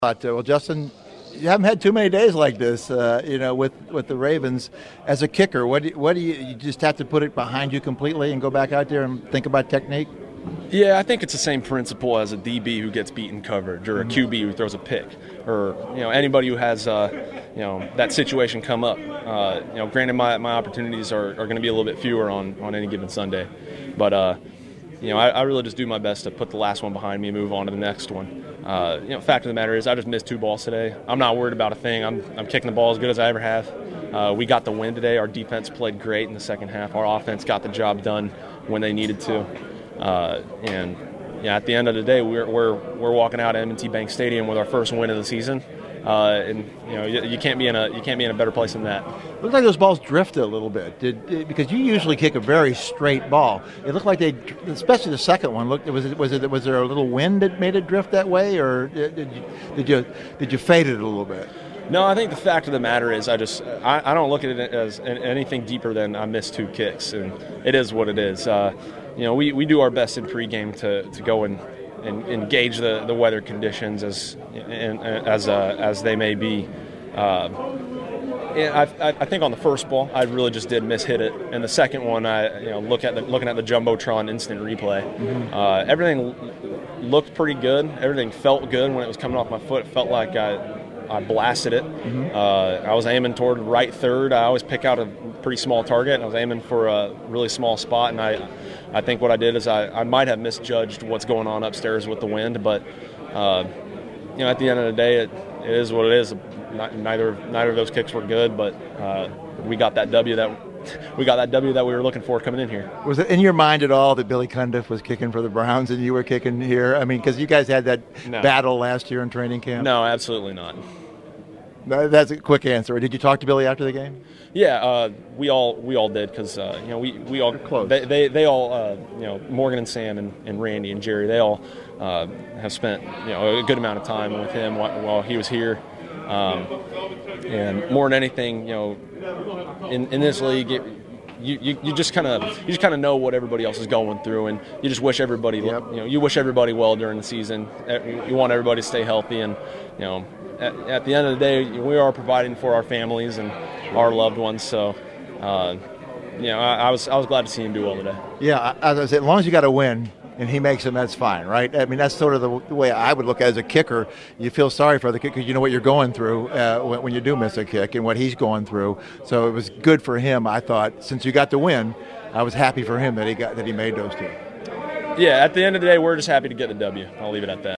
Well, Justin, you haven't had too many days like this, with the Ravens as a kicker. You just have to put it behind you completely and go back out there and think about technique? Yeah, I think it's the same principle as a DB who gets beat in coverage or a QB who throws a pick or anybody who has that situation come up. Granted, my opportunities are going to be a little bit fewer on any given Sunday, but I really just do my best to put the last one behind me and move on to the next one. Fact of the matter is I just missed 2 balls today. I'm not worried about a thing. I'm kicking the ball as good as I ever have. We got the win today. Our defense played great in the second half. Our offense got the job done when they needed to. At the end of the day, we're walking out of M&T Bank Stadium with our first win of the season. You can't be in a better place than that. Looks like those balls drifted a little bit. Because you usually kick a very straight ball. It looked like they, especially the second one. Was there a little wind that made it drift that way, or did you fade it a little bit? No, I think the fact of the matter is I don't look at it as anything deeper than I missed 2 kicks, and it is what it is. We do our best in pregame to go and gauge the weather conditions as they may be. I think on the first ball, I really just did miss hit it, and the second one, looking at the jumbotron instant replay, everything looked pretty good. Everything felt good when it was coming off my foot. It felt like I blasted it. I was aiming toward right third. I always pick out a pretty small target, and I was aiming for a really small spot, and I think what I did is I might have misjudged what's going on upstairs with the wind, but at the end of the day, it is what it is. Neither of those kicks were good, but we got that W that we were looking for coming in here. Was it in your mind at all that Billy Cundiff was kicking for the Browns and you were kicking here? I mean, because you guys had that battle last year in training camp. No, absolutely not. That's a quick answer. Did you talk to Billy after the game? Yeah, we all did because we all close. They all Morgan and Sam and Randy and Jerry, they all have spent a good amount of time with him while he was here, and more than anything, in this league. You just kind of know what everybody else is going through, and you just wish everybody you wish everybody well during the season. You want everybody to stay healthy, and at the end of the day, we are providing for our families and our loved ones. So, I was glad to see him do well today. Yeah, as I said, as long as you got to win and he makes them, that's fine, right? I mean, that's sort of the way I would look at it as a kicker. You feel sorry for the kicker because you know what you're going through when you do miss a kick and what he's going through. So it was good for him, I thought. Since you got the win, I was happy for him that he made those 2. Yeah, at the end of the day, we're just happy to get the W. I'll leave it at that.